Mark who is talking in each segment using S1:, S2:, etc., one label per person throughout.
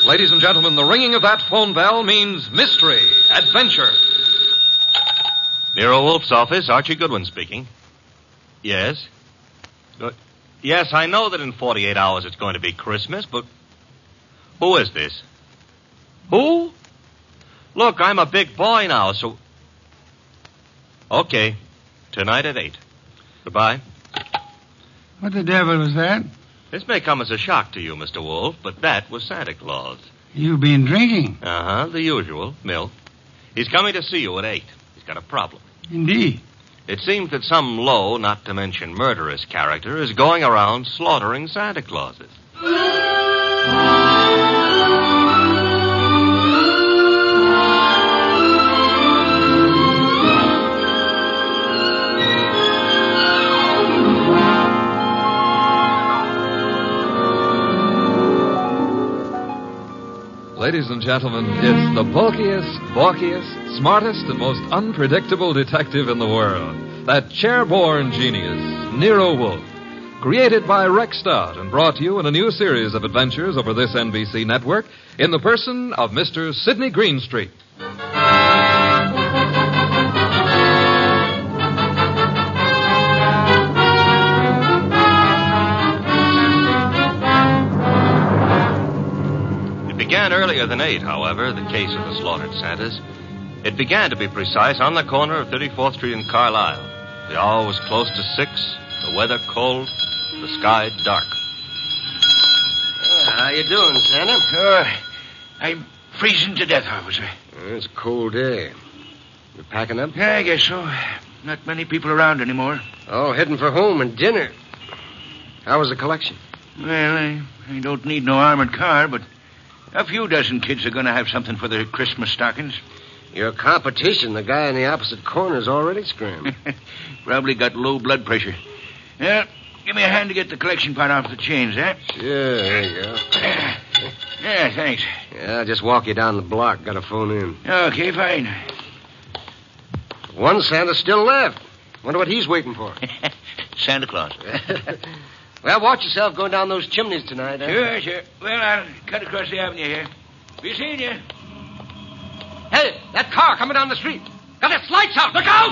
S1: Ladies and gentlemen, the ringing of that phone bell means mystery, adventure.
S2: Nero Wolf's office, Archie Goodwin speaking. Yes? Yes, I know that in 48 hours it's going to be Christmas, but who is this? Who? Look, I'm a big boy now, so... Okay. Tonight at 8. Goodbye.
S3: What the devil was that?
S2: This may come as a shock to you, Mr. Wolf, but that was Santa Claus.
S3: You've been drinking.
S2: Uh-huh, the usual, milk. He's coming to see you at 8. He's got a problem.
S3: Indeed.
S2: It seems that some low, not to mention murderous character is going around slaughtering Santa Clauses.
S1: Ladies and gentlemen, it's the bulkiest, balkiest, smartest, and most unpredictable detective in the world. That chair-born genius, Nero Wolfe. Created by Rex Stott and brought to you in a new series of adventures over this NBC network in the person of Mr. Sidney Greenstreet.
S2: Earlier than 8, however, the case of the slaughtered Santas. It began, to be precise, on the corner of 34th Street and Carlisle. The hour was close to 6, the weather cold, the sky dark.
S4: How you doing, Santa?
S5: I'm freezing to death, officer.
S4: It's a cold day. You packing up?
S5: Yeah, I guess so. Not many people around anymore.
S4: Oh, heading for home and dinner. How was the collection?
S5: Well, I don't need no armored car, but a few dozen kids are going to have something for their Christmas stockings.
S4: Your competition, the guy in the opposite corner, is already screaming.
S5: Probably got low blood pressure. Yeah, give me a hand to get the collection pot off the chains, eh?
S4: Sure, there you go.
S5: Yeah, thanks.
S4: Yeah, I'll just walk you down the block. Got a phone in.
S5: Okay, fine.
S4: One Santa still left. Wonder what he's waiting for.
S5: Santa Claus.
S4: Well, watch yourself going down those chimneys tonight, eh?
S5: Sure. Well, I'll cut across the avenue here. Be seeing you.
S4: Hey, that car coming down the street. Got its lights out. Look out!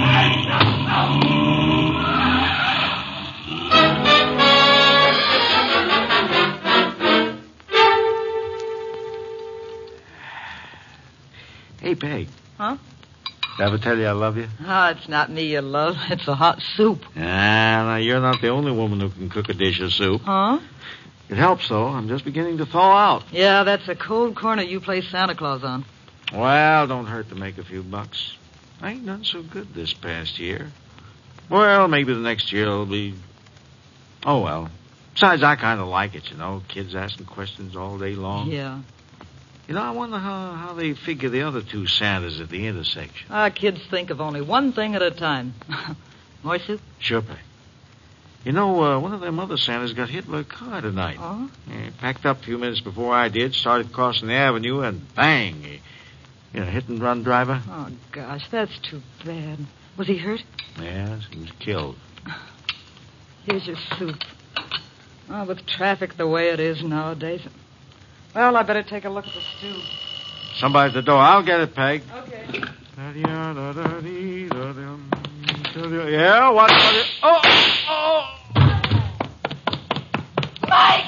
S6: Hey, Peg.
S7: Huh?
S6: Did I ever tell you I love you?
S7: Oh, it's not me you love. It's the hot soup.
S6: Now, you're not the only woman who can cook a dish of soup.
S7: Huh?
S6: It helps, though. I'm just beginning to thaw out.
S7: Yeah, that's a cold corner you play Santa Claus on.
S6: Well, don't hurt to make a few bucks. I ain't done so good this past year. Well, maybe the next year will be... Oh, well. Besides, I kind of like it, you know. Kids asking questions all day long.
S7: Yeah.
S6: You know, I wonder how they figure the other two Santas at the intersection.
S7: Our kids think of only one thing at a time. More soup?
S6: Sure, Peg. You know, one of them other Santas got hit by a car tonight.
S7: Oh?
S6: He packed up a few minutes before I did, started crossing the avenue, and bang! Hit-and-run driver.
S7: Oh, gosh, that's too bad. Was he hurt?
S6: Yes, he was killed.
S7: Here's your soup. Oh, with traffic the way it is nowadays. Well, I better take a look at the stew.
S6: Somebody at the door. I'll get it, Peg.
S7: Okay.
S6: Yeah, what? Oh!
S7: Mike!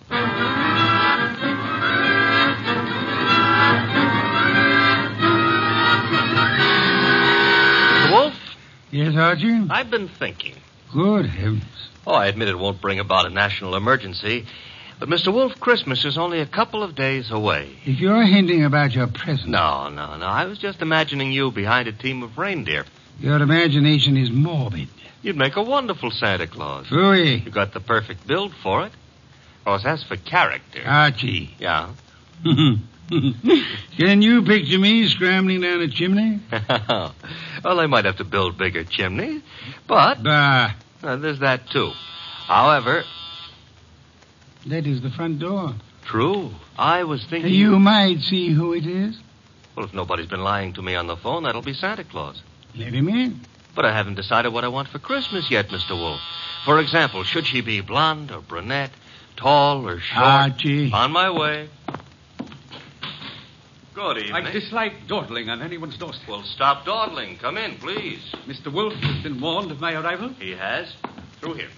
S2: Wolf?
S3: Yes, Archie?
S2: I've been thinking.
S3: Good heavens.
S2: Oh, I admit it won't bring about a national emergency. But, Mr. Wolf, Christmas is only a couple of days away.
S3: If you're hinting about your present...
S2: No. I was just imagining you behind a team of reindeer.
S3: Your imagination is morbid.
S2: You'd make a wonderful Santa Claus.
S3: Phooey.
S2: You got the perfect build for it. Of course, as for character...
S3: Archie.
S2: Yeah?
S3: Can you picture me scrambling down a chimney?
S2: Well, they might have to build bigger chimneys, but...
S3: Bah.
S2: There's that, too. However...
S3: That is the front door.
S2: True. I was thinking...
S3: You might see who it is.
S2: Well, if nobody's been lying to me on the phone, that'll be Santa Claus.
S3: Let him in.
S2: But I haven't decided what I want for Christmas yet, Mr. Wolf. For example, should she be blonde or brunette, tall or short?
S3: Archie.
S2: On my way. Good evening.
S8: I dislike dawdling on anyone's doorstep.
S2: Well, stop dawdling. Come in, please.
S8: Mr. Wolf has been warned of my arrival.
S2: He has. Through here.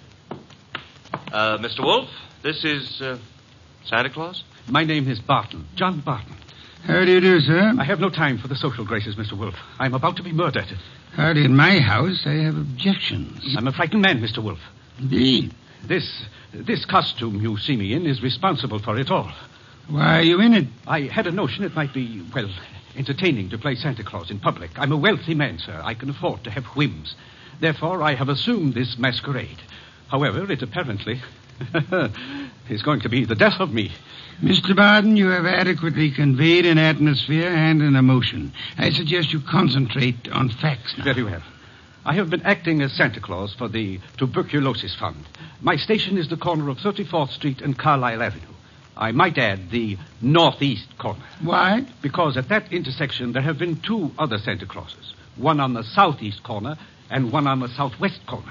S2: Mr. Wolf, this is Santa Claus?
S8: My name is Barton, John Barton.
S3: How do you do, sir?
S8: I have no time for the social graces, Mr. Wolf. I'm about to be murdered.
S3: Howdy, in my house, I have objections.
S8: I'm a frightened man, Mr. Wolf.
S3: Indeed.
S8: This costume you see me in is responsible for it all.
S3: Why are you in it?
S8: I had a notion it might be, well, entertaining to play Santa Claus in public. I'm a wealthy man, sir. I can afford to have whims. Therefore, I have assumed this masquerade. However, it apparently is going to be the death of me.
S3: Mr. Barton, you have adequately conveyed an atmosphere and an emotion. I suggest you concentrate on facts now.
S8: Very well. I have been acting as Santa Claus for the Tuberculosis Fund. My station is the corner of 34th Street and Carlisle Avenue. I might add the northeast corner.
S3: Why?
S8: Because at that intersection there have been two other Santa Clauses. One on the southeast corner and one on the southwest corner.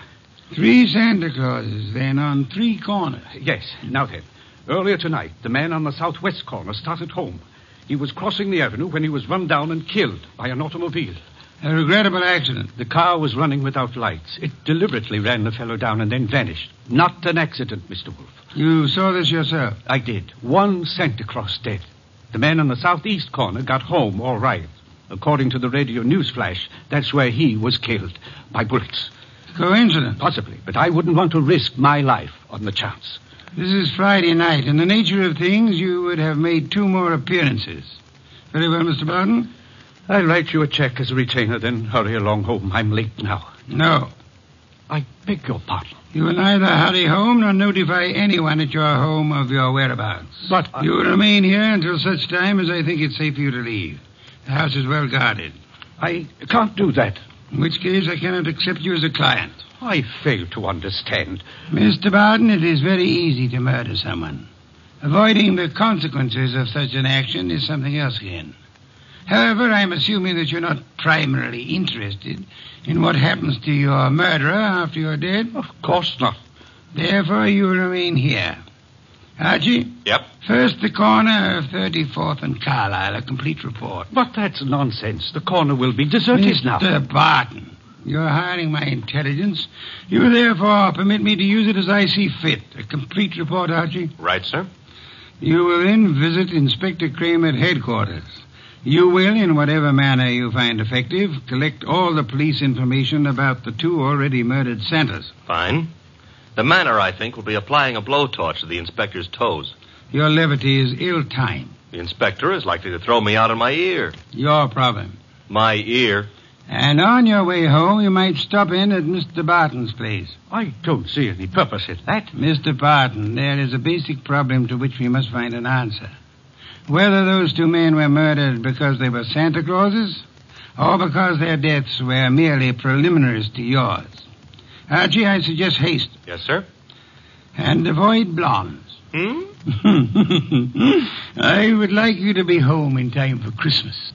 S3: 3 Santa Clauses, then, on 3 corners.
S8: Yes. Now then, earlier tonight, the man on the southwest corner started home. He was crossing the avenue when he was run down and killed by an automobile.
S3: A regrettable accident.
S8: The car was running without lights. It deliberately ran the fellow down and then vanished. Not an accident, Mr. Wolf.
S3: You saw this yourself?
S8: I did. 1 Santa Claus dead. The man on the southeast corner got home all right. According to the radio news flash, that's where he was killed by bullets.
S3: Coincidence?
S8: Possibly, but I wouldn't want to risk my life on the chance.
S3: This is Friday night. In the nature of things, you would have made 2 more appearances. Very well, Mr. Barton.
S8: I'll write you a check as a retainer, then hurry along home. I'm late now.
S3: No.
S8: I beg your pardon.
S3: You will neither hurry home nor notify anyone at your home of your whereabouts.
S8: But
S3: you will remain here until such time as I think it's safe for you to leave. The house is well guarded.
S8: I can't do that.
S3: In which case, I cannot accept you as a client.
S8: I fail to understand.
S3: Mr. Barton, it is very easy to murder someone. Avoiding the consequences of such an action is something else again. However, I'm assuming that you're not primarily interested in what happens to your murderer after you're dead.
S8: Of course not.
S3: Therefore, you will remain here. Archie?
S2: Yep.
S3: First, the corner of 34th and Carlisle, a complete report.
S8: But that's nonsense. The corner will be deserted now.
S3: Mr. Barton, you're hiring my intelligence. You will therefore permit me to use it as I see fit. A complete report, Archie?
S2: Right, sir.
S3: You will then visit Inspector Kramer at headquarters. You will, in whatever manner you find effective, collect all the police information about the 2 already murdered Santas.
S2: Fine. The manner, I think, will be applying a blowtorch to the inspector's toes.
S3: Your levity is ill-timed.
S2: The inspector is likely to throw me out of my ear.
S3: Your problem.
S2: My ear?
S3: And on your way home, you might stop in at Mr. Barton's place.
S8: I don't see any purpose in that.
S3: Mr. Barton, there is a basic problem to which we must find an answer. Whether those 2 men were murdered because they were Santa Clauses, or because their deaths were merely preliminaries to yours. Archie, I suggest haste.
S2: Yes, sir.
S3: And avoid blondes. I would like you to be home in time for Christmas.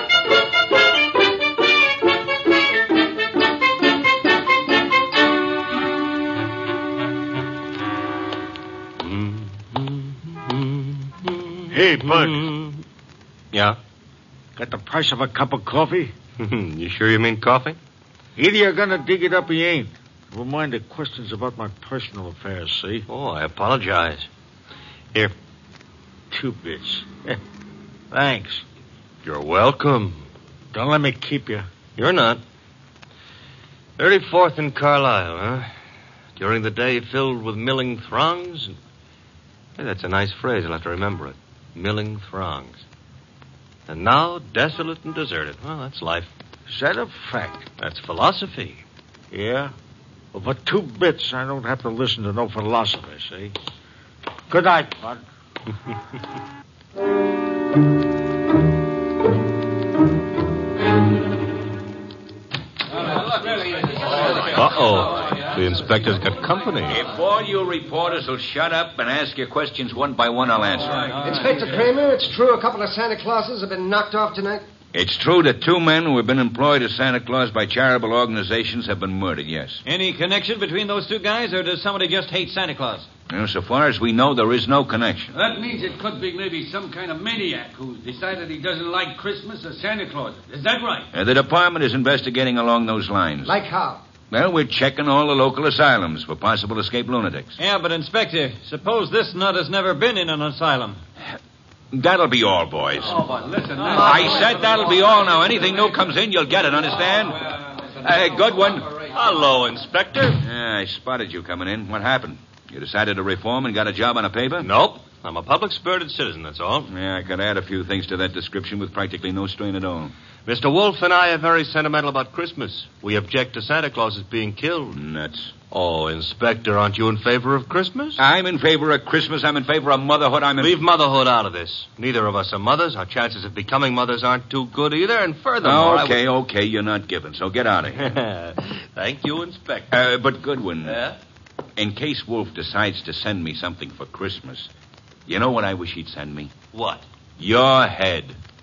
S6: Hey, Bud.
S2: Yeah?
S6: Got the price of a cup of coffee?
S2: You sure you mean coffee?
S6: Either you're gonna dig it up or you ain't. Never mind the questions about my personal affairs, see?
S2: Oh, I apologize. Here.
S6: 2 bits. Thanks.
S2: You're welcome.
S6: Don't let me keep you.
S2: You're not. 34th and Carlisle, huh? During the day filled with milling throngs. Hey, that's a nice phrase. I'll have to remember it. Milling throngs. And now desolate and deserted. Well, that's life.
S6: Is that a fact?
S2: That's philosophy.
S6: Yeah? Well, for 2 bits, I don't have to listen to no philosophy, see? Good night, Bud.
S2: Uh-oh. The inspector's got company.
S5: If all you reporters will shut up and ask your questions one by one, I'll answer.
S4: Inspector Kramer, it's true a couple of Santa Clauses have been knocked off tonight?
S5: It's true that 2 men who have been employed as Santa Claus by charitable organizations have been murdered, yes.
S9: Any connection between those 2 guys, or does somebody just hate Santa Claus?
S5: Well, so far as we know, there is no connection.
S3: That means it could be maybe some kind of maniac who's decided he doesn't like Christmas or Santa Claus. Is that right?
S5: The department is investigating along those lines.
S4: Like how?
S5: Well, we're checking all the local asylums for possible escaped lunatics.
S9: Yeah, but, Inspector, suppose this nut has never been in an asylum.
S5: That'll be all, boys.
S3: Oh, but listen.
S5: I said that'll be all now. Anything new comes in, you'll get it, understand? Good one.
S2: Hello, Inspector.
S5: I spotted you coming in. What happened? You decided to reform and got a job on a paper?
S2: Nope. I'm a public-spirited citizen, that's all.
S5: Yeah, I could add a few things to that description with practically no strain at all.
S2: Mr. Wolf and I are very sentimental about Christmas. We object to Santa Claus being killed.
S5: Nuts.
S2: Oh, Inspector, aren't you in favor of Christmas?
S5: I'm in favor of Christmas. I'm in favor of motherhood.
S2: Leave motherhood out of this. Neither of us are mothers. Our chances of becoming mothers aren't too good either. And furthermore...
S5: Okay, you're not giving, so get out of here.
S2: Thank you, Inspector.
S5: But Goodwin,
S2: Yeah?
S5: in case Wolf decides to send me something for Christmas, you know what I wish he'd send me?
S2: What?
S5: Your head.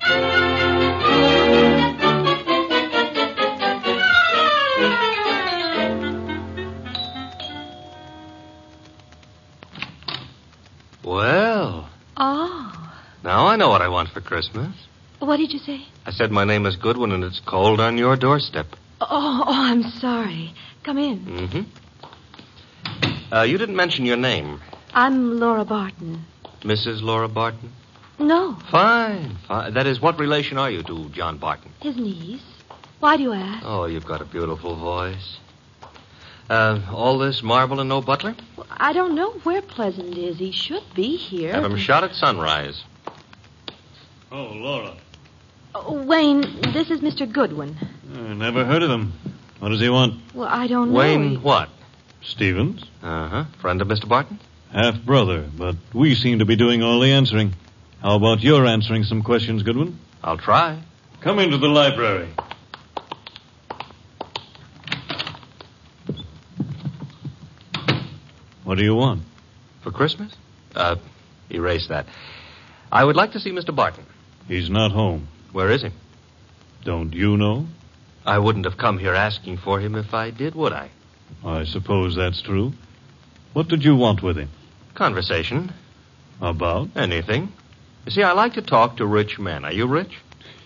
S2: Well,
S10: Oh.
S2: now I know what I want for Christmas.
S10: What did you say?
S2: I said my name is Goodwin and it's cold on your doorstep.
S10: Oh, I'm sorry. Come in.
S2: Mm-hmm. You didn't mention your name.
S10: I'm Laura Barton.
S2: Mrs. Laura Barton?
S10: No,
S2: Fine. That is, what relation are you to John Barton?
S10: his niece. Why do you ask?
S2: Oh, you've got a beautiful voice. All this marble and no butler?
S10: Well, I don't know where Pleasant is. He should be here.
S2: Have him shot at sunrise.
S11: Oh, Laura.
S10: Wayne, this is Mr. Goodwin.
S11: I never heard of him. What does he want?
S10: Well, I don't know.
S2: Wayne what?
S11: Stevens?
S2: Uh-huh. Friend of Mr. Barton?
S11: Half-brother, but we seem to be doing all the answering. How about your answering some questions, Goodwin?
S2: I'll try.
S11: Come into the library. What do you want?
S2: For Christmas? Erase that. I would like to see Mr. Barton.
S11: He's not home.
S2: Where is he?
S11: Don't you know?
S2: I wouldn't have come here asking for him if I did, would I?
S11: I suppose that's true. What did you want with him?
S2: Conversation.
S11: About?
S2: Anything. You see, I like to talk to rich men. Are you rich?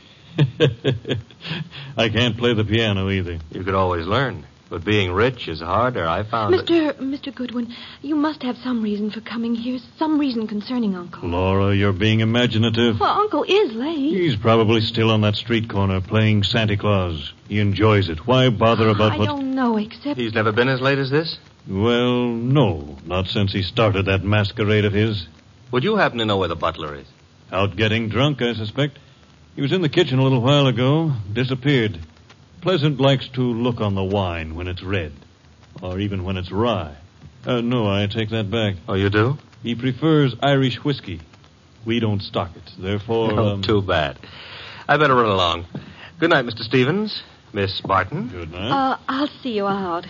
S11: I can't play the piano either.
S2: You could always learn. But being rich is harder, I found.
S10: Mr. Goodwin, you must have some reason for coming here, some reason concerning Uncle.
S11: Laura, you're being imaginative.
S10: Well, Uncle is late.
S11: He's probably still on that street corner playing Santa Claus. He enjoys it. Why bother about
S10: I
S11: what...
S10: don't know, except...
S2: He's never been as late as this?
S11: Well, no. Not since he started that masquerade of his.
S2: Would you happen to know where the butler is?
S11: Out getting drunk, I suspect. He was in the kitchen a little while ago. Disappeared. Pleasant likes to look on the wine when it's red. Or even when it's rye. No, I take that back.
S2: Oh, you do?
S11: He prefers Irish whiskey. We don't stock it. Therefore...
S2: Oh, too bad. I better run along. Good night, Mr. Stevens. Miss Barton.
S11: Good night.
S10: I'll see you out.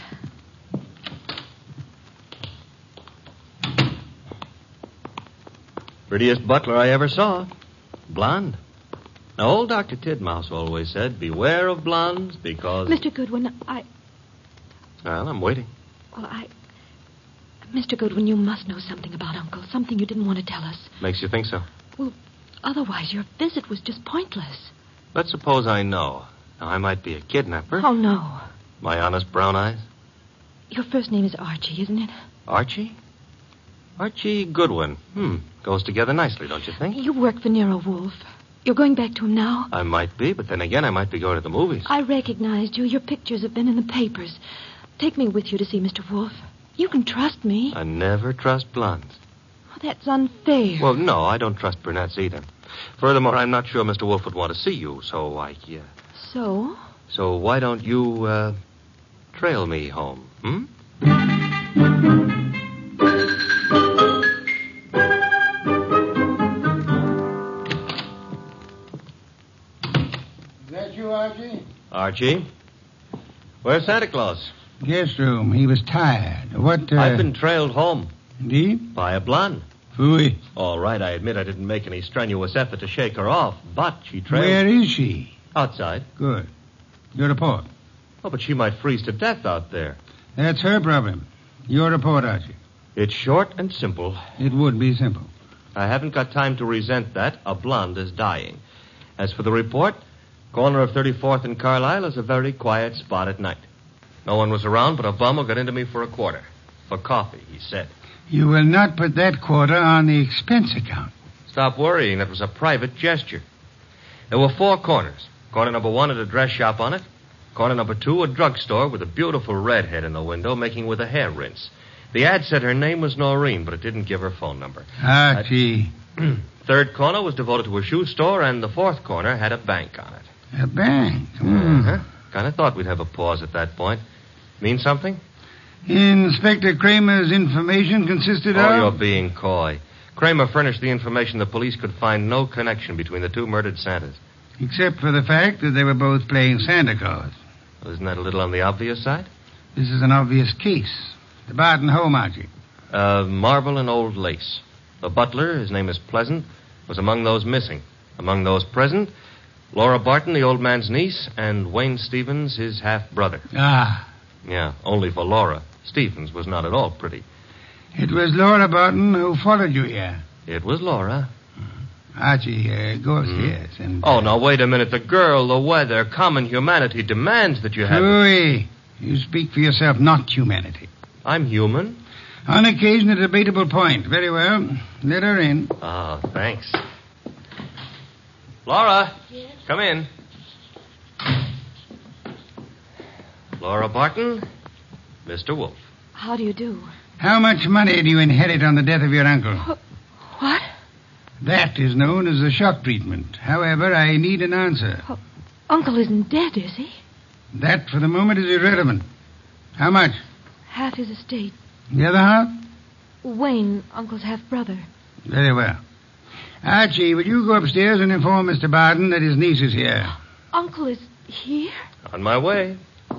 S2: Prettiest butler I ever saw. Blonde. Now, old Dr. Tidmouse always said, beware of blondes because...
S10: Mr. Goodwin,
S2: Well, I'm waiting.
S10: Mr. Goodwin, you must know something about Uncle. Something you didn't want to tell us.
S2: Makes you think so?
S10: Well, otherwise your visit was just pointless.
S2: Let's suppose I know. Now, I might be a kidnapper.
S10: Oh, no.
S2: My honest brown eyes?
S10: Your first name is Archie, isn't it?
S2: Archie? Archie Goodwin. Goes together nicely, don't you think?
S10: You work for Nero Wolfe. You're going back to him now?
S2: I might be, but then again, I might be going to the movies.
S10: I recognized you. Your pictures have been in the papers. Take me with you to see Mr. Wolfe. You can trust me.
S2: I never trust blondes.
S10: Oh, that's unfair.
S2: Well, no, I don't trust brunettes either. Furthermore, I'm not sure Mr. Wolfe would want to see you, so
S10: So?
S2: So why don't you, trail me home,
S3: Is that you, Archie?
S2: Archie? Where's Santa Claus?
S3: Guest room. He was tired. What,
S2: I've been trailed home.
S3: Indeed?
S2: By a blonde.
S3: Phooey.
S2: All right, I admit I didn't make any strenuous effort to shake her off, but she trailed...
S3: Where is she?
S2: Outside.
S3: Good. Your report.
S2: Oh, but she might freeze to death out there.
S3: That's her problem. Your report, Archie.
S2: It's short and simple.
S3: It would be simple.
S2: I haven't got time to resent that. A blonde is dying. As for the report, corner of 34th and Carlisle is a very quiet spot at night. No one was around, but a bum who got into me for a quarter. For coffee, he said.
S3: You will not put that quarter on the expense account.
S2: Stop worrying. That was a private gesture. There were 4 corners. Corner number 1 had a dress shop on it. Corner number 2, a drugstore with a beautiful redhead in the window making with a hair rinse. The ad said her name was Noreen, but it didn't give her phone number.
S3: Archie.
S2: Third corner was devoted to a shoe store, and the 4th corner had a bank on it.
S3: A bank?
S2: Kind of thought we'd have a pause at that point. Mean something?
S3: Inspector Kramer's information consisted of...
S2: Oh, you're being coy. Kramer furnished the information the police could find no connection between the 2 murdered Santas.
S3: Except for the fact that they were both playing Santa Claus.
S2: Well, isn't that a little on the obvious side?
S3: This is an obvious case. The Barton home, Archie.
S2: Marble and old lace. The butler, his name is Pleasant, was among those missing. Among those present, Laura Barton, the old man's niece, and Wayne Stevens, his half-brother.
S3: Ah.
S2: Yeah, only for Laura. Stevens was not at all pretty.
S3: It was Laura Barton who followed you here.
S2: It was Laura.
S3: Archie, go upstairs and...
S2: Oh, now, wait a minute. The girl, the weather, common humanity demands that you have...
S3: Louis, you speak for yourself, not humanity.
S2: I'm human.
S3: On occasion, a debatable point. Very well. Let her in.
S2: Oh, thanks. Laura.
S10: Yes?
S2: Come in. Laura Barton, Mr. Wolf.
S10: How do you do?
S3: How much money do you inherit on the death of your uncle?
S10: What?
S3: That is known as the shock treatment. However, I need an answer.
S10: Oh, Uncle isn't dead, is he?
S3: That, for the moment, is irrelevant. How much?
S10: Half his estate.
S3: The other half?
S10: Wayne, Uncle's half-brother.
S3: Very well. Archie, will you go upstairs and inform Mr. Barton that his niece is here?
S10: Uncle is here?
S2: On my way.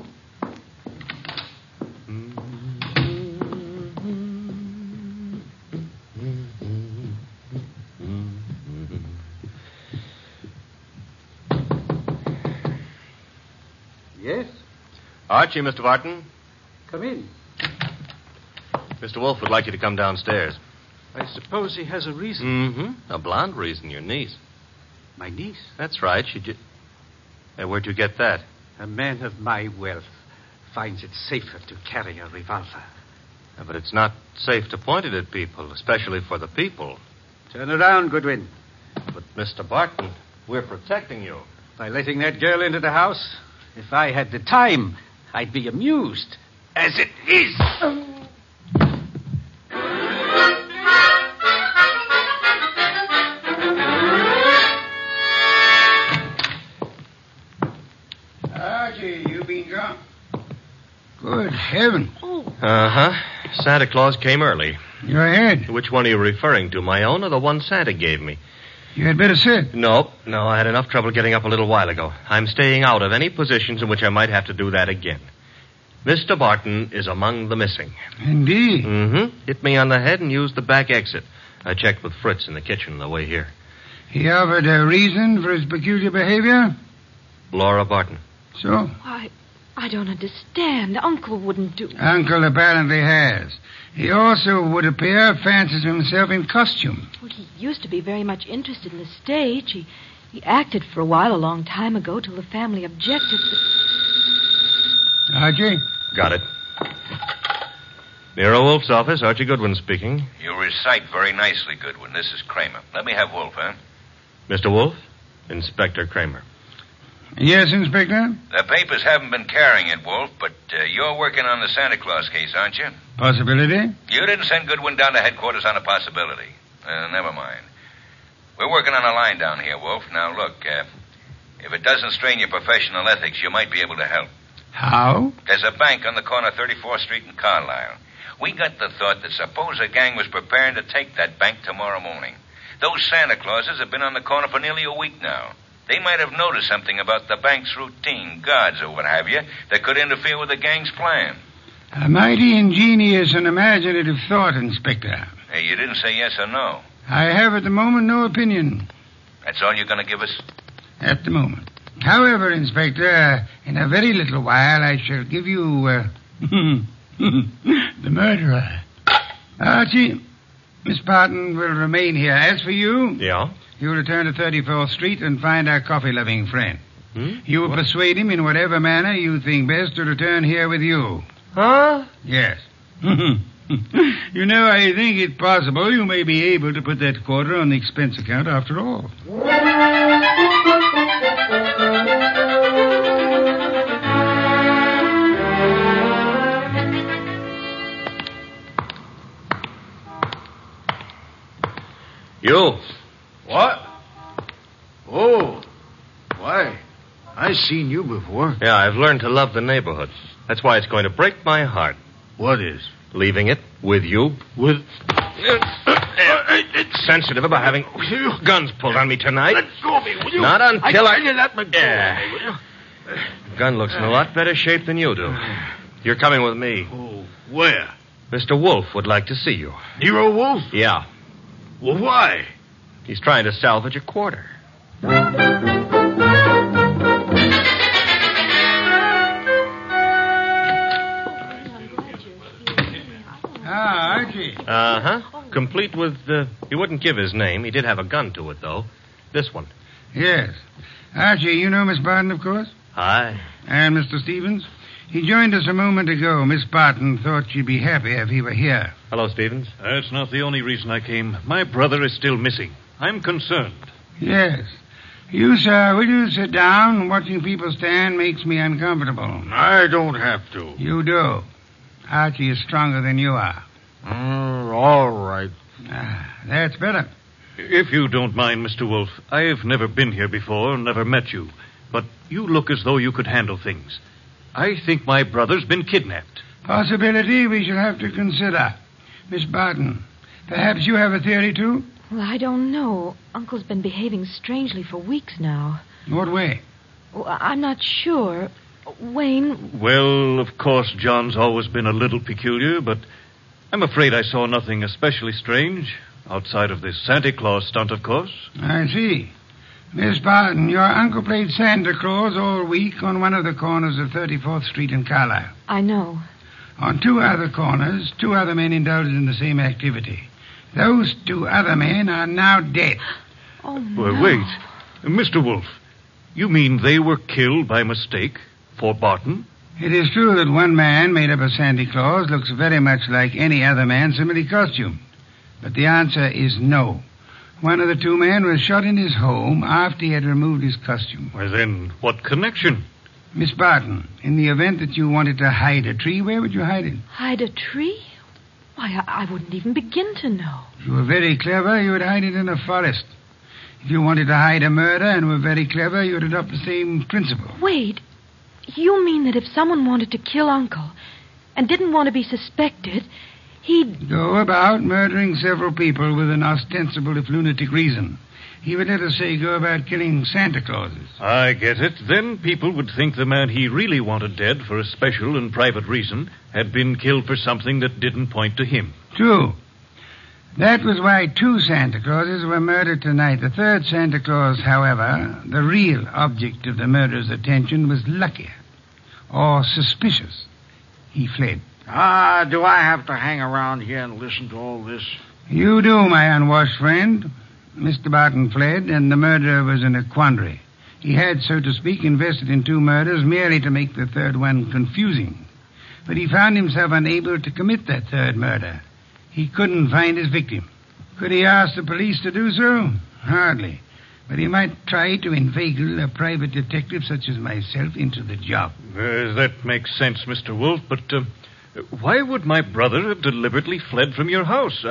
S8: Yes?
S2: Archie, Mr. Barton.
S8: Come in.
S2: Mr. Wolf would like you to come downstairs.
S8: I suppose he has a reason.
S2: Mm-hmm. A blonde reason, your niece.
S8: My niece?
S2: That's right. Hey, where'd you get that?
S8: A man of my wealth finds it safer to carry a revolver.
S2: Yeah, but it's not safe to point it at people, especially for the people.
S8: Turn around, Goodwin.
S2: But, Mr. Barton, we're protecting you.
S8: By letting that girl into the house, if I had the time, I'd be amused. As it is.
S3: Archie, you been drunk? Good heavens.
S2: Uh-huh. Santa Claus came early.
S3: Your head.
S2: Which one are you referring to, my own or the one Santa gave me?
S3: You had better sit.
S2: No, I had enough trouble getting up a little while ago. I'm staying out of any positions in which I might have to do that again. Mr. Barton is among the missing.
S3: Indeed.
S2: Mm-hmm. Hit me on the head and used the back exit. I checked with Fritz in the kitchen on the way here.
S3: He offered a reason for his peculiar behavior?
S2: Laura Barton.
S3: So?
S10: I don't understand. Uncle wouldn't do...
S3: Uncle apparently has. He also, would appear, fancies himself in costume.
S10: Well, he used to be very much interested in the stage. He acted for a while a long time ago till the family objected.
S3: Archie?
S2: Got it. Nero Wolf's office. Archie Goodwin speaking.
S5: You recite very nicely, Goodwin. This is Kramer. Let me have Wolf, huh?
S2: Mr. Wolf? Inspector Kramer.
S3: Yes, Inspector?
S5: The papers haven't been carrying it, Wolf, but you're working on the Santa Claus case, aren't you?
S3: Possibility?
S5: You didn't send Goodwin down to headquarters on a possibility. Never mind. We're working on a line down here, Wolf. Now, look, if it doesn't strain your professional ethics, you might be able to help.
S3: How?
S5: There's a bank on the corner of 34th Street and Carlisle. We got the thought that suppose a gang was preparing to take that bank tomorrow morning. Those Santa Clauses have been on the corner for nearly a week now. They might have noticed something about the bank's routine, guards or what have you, that could interfere with the gang's plan.
S3: A mighty ingenious and imaginative thought, Inspector.
S5: Hey, you didn't say yes or no.
S3: I have at the moment no opinion.
S5: That's all you're going to give us?
S3: At the moment. However, Inspector, in a very little while I shall give you the murderer. Archie, Miss Barton will remain here. As for you...
S2: Yeah?
S3: You return to 34th Street and find our coffee-loving friend. You will persuade him in whatever manner you think best to return here with you.
S2: Huh?
S3: Yes. You know, I think it possible you may be able to put that quarter on the expense account after all.
S2: You.
S6: What? Oh, why? I've seen you before.
S2: Yeah, I've learned to love the neighborhood. That's why it's going to break my heart.
S6: What is?
S2: Leaving it with you.
S6: With...
S2: It's sensitive about having guns pulled on me tonight.
S6: Let go of me, will you?
S2: Not until
S6: I tell you that, McGill.
S2: Yeah.
S6: Will you?
S2: Gun looks in a lot better shape than you do. You're coming with me.
S6: Oh, where?
S2: Mr. Wolf would like to see you.
S6: Nero Wolf?
S2: Yeah.
S6: Well, why?
S2: He's trying to salvage a quarter.
S3: Archie.
S2: Uh-huh. Complete with, he wouldn't give his name. He did have a gun to it, though. This one.
S3: Yes. Archie, you know Miss Barton, of course?
S2: Hi.
S3: And Mr. Stevens? He joined us a moment ago. Miss Barton thought she'd be happy if he were here.
S2: Hello, Stevens.
S11: That's not the only reason I came. My brother is still missing. I'm concerned.
S3: Yes. You, sir, will you sit down? Watching people stand makes me uncomfortable.
S6: I don't have to.
S3: You do. Archie is stronger than you are.
S6: All right.
S3: That's better.
S11: If you don't mind, Mr. Wolf, I've never been here before, never met you. But you look as though you could handle things. I think my brother's been kidnapped.
S3: Possibility we shall have to consider. Miss Barton, perhaps you have a theory, too?
S10: Well, I don't know. Uncle's been behaving strangely for weeks now.
S3: What way?
S10: Oh, I'm not sure. Wayne...
S11: Well, of course, John's always been a little peculiar, but I'm afraid I saw nothing especially strange, outside of this Santa Claus stunt, of course.
S3: I see. Miss Barton, your uncle played Santa Claus all week on one of the corners of 34th Street in Carlisle.
S10: I know.
S3: On two other corners, two other men indulged in the same activity. Those two other men are now dead.
S10: Oh, no.
S11: Well, wait. Mr. Wolf, you mean they were killed by mistake for Barton?
S3: It is true that one man made up of Santa Claus looks very much like any other man similarly costumed. But the answer is no. One of the two men was shot in his home after he had removed his costume.
S11: Well, then, what connection?
S3: Miss Barton, in the event that you wanted to hide a tree, where would you hide it?
S10: Hide a tree? Why, I wouldn't even begin to know.
S3: If you were very clever, you would hide it in a forest. If you wanted to hide a murder and were very clever, you would adopt the same principle.
S10: Wait. You mean that if someone wanted to kill Uncle and didn't want to be suspected, he'd...
S3: go about murdering several people with an ostensible, if lunatic, reason. He would, let us say, go about killing Santa Clauses.
S11: I get it. Then people would think the man he really wanted dead for a special and private reason had been killed for something that didn't point to him.
S3: True. That was why two Santa Clauses were murdered tonight. The third Santa Claus, however, the real object of the murderer's attention, was luckier or suspicious. He fled.
S6: Do I have to hang around here and listen to all this?
S3: You do, my unwashed friend. Mr. Barton fled, and the murderer was in a quandary. He had, so to speak, invested in two murders merely to make the third one confusing. But he found himself unable to commit that third murder. He couldn't find his victim. Could he ask the police to do so? Hardly. But he might try to inveigle a private detective such as myself into the job.
S11: That makes sense, Mr. Wolf, but why would my brother have deliberately fled from your house?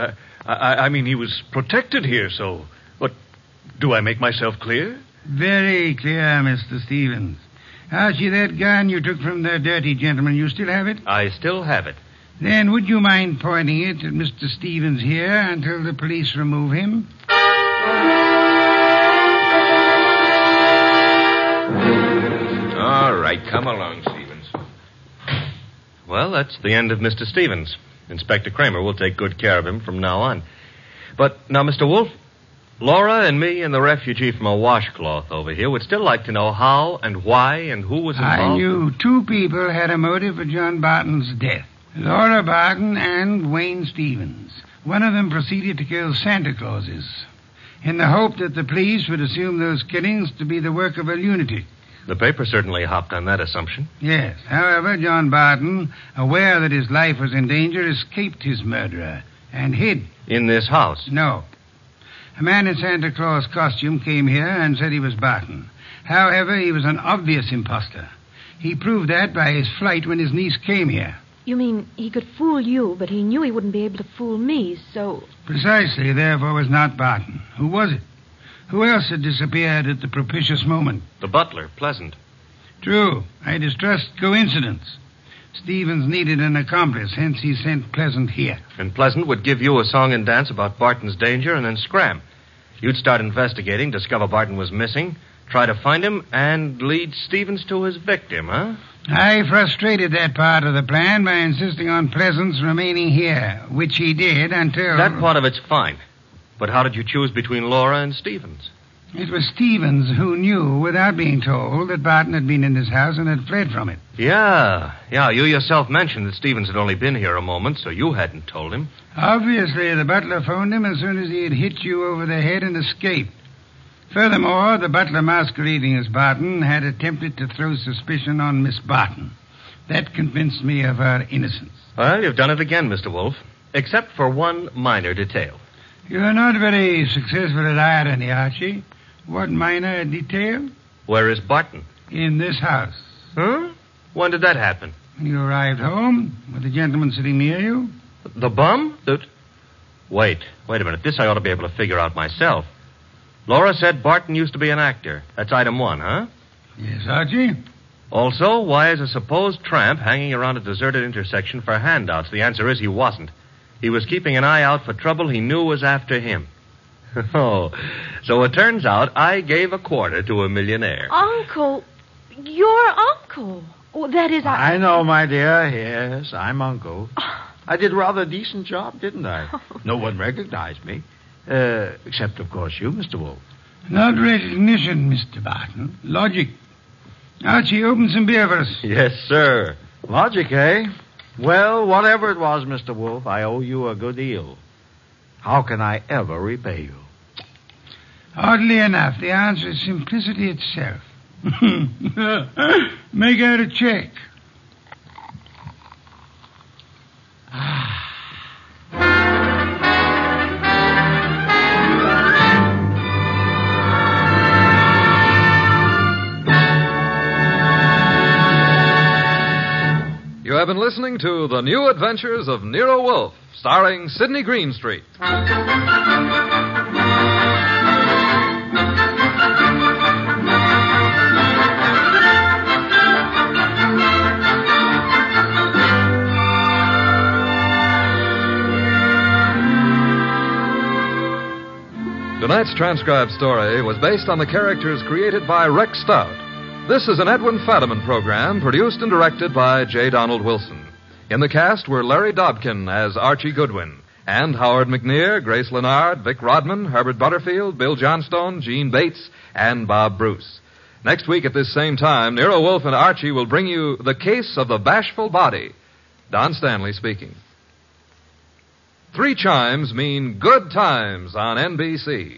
S11: I mean, he was protected here, so... But do I make myself clear?
S3: Very clear, Mr. Stevens. Archie, that gun you took from the dirty gentleman, you still have it?
S2: I still have it.
S3: Then would you mind pointing it at Mr. Stevens here until the police remove him?
S5: All right, come along, Stevens.
S2: Well, that's the end of Mr. Stevens. Inspector Kramer will take good care of him from now on. But now, Mr. Wolf, Laura and me and the refugee from a washcloth over here would still like to know how and why and who was involved.
S3: I knew two people had a motive for John Barton's death. Laura Barton and Wayne Stevens. One of them proceeded to kill Santa Clauses in the hope that the police would assume those killings to be the work of a lunatic.
S2: The paper certainly hopped on that assumption.
S3: Yes. However, John Barton, aware that his life was in danger, escaped his murderer and hid.
S2: In this house?
S3: No. A man in Santa Claus costume came here and said he was Barton. However, he was an obvious imposter. He proved that by his flight when his niece came here.
S10: You mean he could fool you, but he knew he wouldn't be able to fool me, so...
S3: Precisely, therefore, was not Barton. Who was it? Who else had disappeared at the propitious moment?
S2: The butler, Pleasant.
S3: True. I distrust coincidence. Stevens needed an accomplice, hence he sent Pleasant here.
S2: And Pleasant would give you a song and dance about Barton's danger and then scram. You'd start investigating, discover Barton was missing, try to find him, and lead Stevens to his victim, huh?
S3: I frustrated that part of the plan by insisting on Pleasant's remaining here, which he did until...
S2: That part of it's fine. But how did you choose between Laura and Stevens?
S3: It was Stevens who knew, without being told, that Barton had been in this house and had fled from it.
S2: Yeah. You yourself mentioned that Stevens had only been here a moment, so you hadn't told him.
S3: Obviously, the butler phoned him as soon as he had hit you over the head and escaped. Furthermore, the butler masquerading as Barton had attempted to throw suspicion on Miss Barton. That convinced me of her innocence.
S2: Well, you've done it again, Mr. Wolf, except for one minor detail.
S3: You're not very successful at irony, Archie. What minor detail?
S2: Where is Barton?
S3: In this house.
S2: Huh? When did that happen?
S3: When you arrived home, with the gentleman sitting near you.
S2: The bum? Wait a minute. This I ought to be able to figure out myself. Laura said Barton used to be an actor. That's item one, huh?
S3: Yes, Archie.
S2: Also, why is a supposed tramp hanging around a deserted intersection for handouts? The answer is he wasn't. He was keeping an eye out for trouble he knew was after him. Oh, so it turns out I gave a quarter to a millionaire.
S10: Uncle, your uncle. Oh, that is...
S6: I know, my dear. Yes, I'm Uncle. I did a rather decent job, didn't I? No one recognized me. Except, of course, you, Mr. Wolf.
S3: Not recognition, Mr. Barton. Logic. Archie, open some beer for us.
S2: Yes, sir.
S6: Logic, eh? Well, whatever it was, Mr. Wolf, I owe you a good deal. How can I ever repay you?
S3: Oddly enough, the answer is simplicity itself. Make out a check.
S1: You have been listening to The New Adventures of Nero Wolfe, starring Sidney Greenstreet. Tonight's transcribed story was based on the characters created by Rex Stout. This is an Edwin Fadiman program produced and directed by J. Donald Wilson. In the cast were Larry Dobkin as Archie Goodwin, and Howard McNear, Grace Lennard, Vic Rodman, Herbert Butterfield, Bill Johnstone, Gene Bates, and Bob Bruce. Next week at this same time, Nero Wolfe and Archie will bring you The Case of the Bashful Body. Don Stanley speaking. 3 chimes mean good times on NBC.